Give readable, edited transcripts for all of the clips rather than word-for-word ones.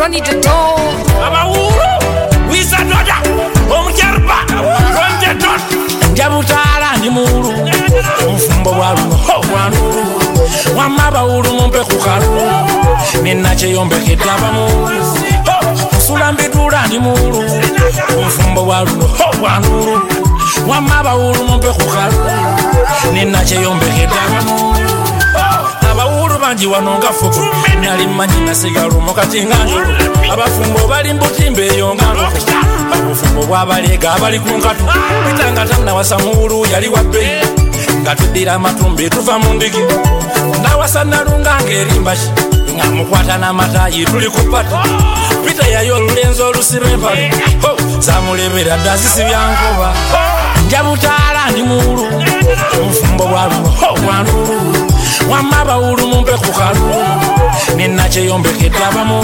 I need to know. Abawuru, Wizardoda, Omjarba, Rondeton, Jabutara, Nimuru, Mfumbo Waru, Wanuru, Wamabawuru, Mompekukaru, Minache Yombe Kitabamu, Sulambidura, Nimuru, Mfumbo Waru, Wanuru, Wamabawuru, Mompekukaru, Minache Yombe Kitabamu. Abawuru banji wanonga fuku nyali manyi nasigalo mukati nganjo abafumbo bali mbutimbe eyo ngalo abafumbo bwabalega abali kunkatu bitanga tamna wasamuru yali wabbe ngatudira amatumbi tuva mu ndigi nawasana lunga ngerimbashi ngamukwata n'amatayi tuli kupata pita yayo lulenzo lusirembali zamulebera dazisi byankoba njabutala ndi mulu mfumbo bwaluno wanulu Wamabawuru Mompekukaru, Ninache Yombe Kitabamu,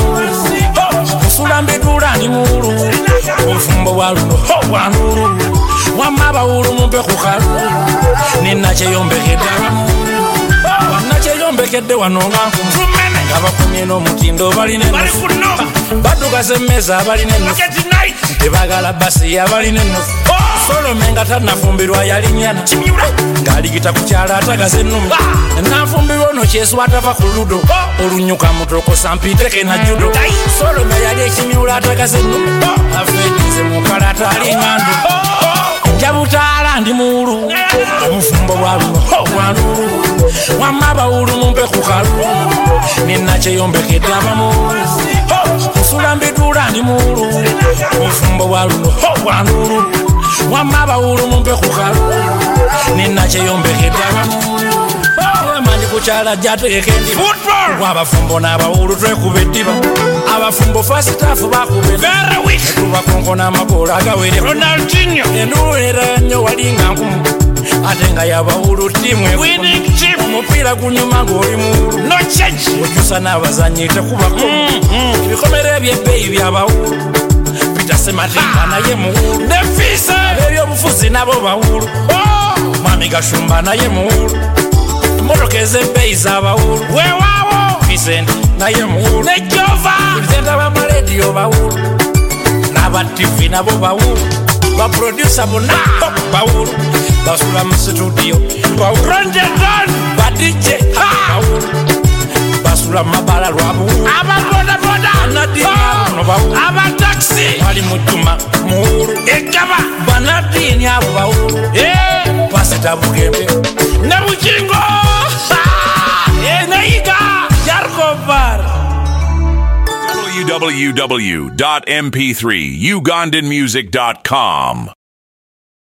Sulambidura Nimuru, Mfumbo Waru, Wanuru, Wamabawuru Mompekukaru, Ninache Yombe Kitabamu, Wanache Yombe Kedewanonga, Abakumino Mutindo Balineno, Baduga Semeza Balineno, Tebagala Basi Balineno. Solo mengata nafumbirwa yalinyana ngaligita kukyala atagazenu nafumbirwa no kyeswa atava ku ludo olunyuka mutoko sampiteke na judo solo yali ekimyula atagazenu afeetize mukala atalingando njabutala ndi mulu omufumbo bwaluno wanulu wamabawulu Mompekukaru Ninache Yombe Kitabamu Sulambidura ndi mulu omufumbo bwaluno wanulu Wamabawuru Mompekukaru Ninache Yombe Kitabamu Mandi kuchala jatekendi Football Wabafumbo n'abawuru twekubeddiba Abafumbo fasitafu bakubeddiba Very weak Tubakonko n'amagola agawere Ronaldinho Endulu era nnyo walinga nkumu ate nga yabawuru timu winning team omupira gunyuma ng'oli mulu no change ojusa n'abazanyi tekubako ibikomere by'ebbeeyi by'abawuru Sematimba naye muwulu Nefisa ebyobufuzi nabo bawulu Mwami Gashumba naye muwulu Motoka ez'ebbeeyi z'abawulu weewaawo Vincent naye muwulu ne Jova Vincent b'amalediyo bawulu n'aba TV nabo bawulu baproducer bonna bawulu basula mu studio bawulu Rondeton ba DJ bawulu basula mabala lwabulu ababodaboda abataxi wali mutuma muwulu ekaba banadini abo bawulu pasita bugembe ne bukingo nayiga jarkobar www.mp3ugandanmusic.com